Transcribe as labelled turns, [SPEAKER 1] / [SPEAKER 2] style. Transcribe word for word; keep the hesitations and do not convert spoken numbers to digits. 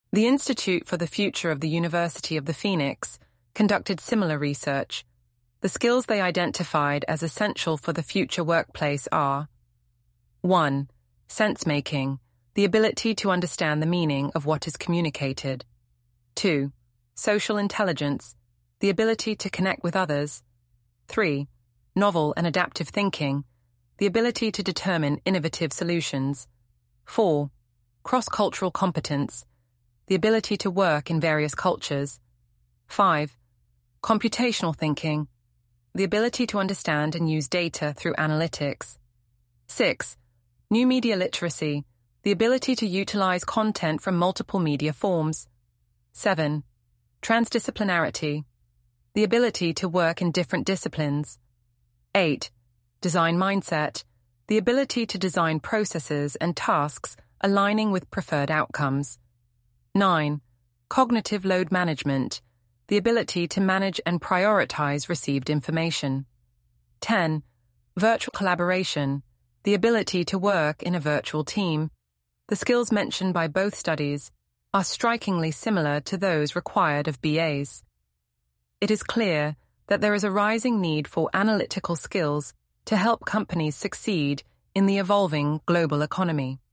[SPEAKER 1] The Institute for the Future of the University of the Phoenix conducted similar research. The skills they identified as essential for the future workplace are: one. Sense-making, the ability to understand the meaning of what is communicated. two. Social intelligence, the ability to connect with others. three. Novel and adaptive thinking, the ability to determine innovative solutions. four. Cross-cultural competence, the ability to work in various cultures. five. Computational thinking, the ability to understand and use data through analytics. six. New media literacy, the ability to utilize content from multiple media forms. seven. Transdisciplinarity, the ability to work in different disciplines. eight. Design mindset, the ability to design processes and tasks aligning with preferred outcomes. nine. Cognitive load management, the ability to manage and prioritize received information. ten. Virtual collaboration, the ability to work in a virtual team. The skills mentioned by both studies are strikingly similar to those required of B As. It is clear that there is a rising need for analytical skills to help companies succeed in the evolving global economy.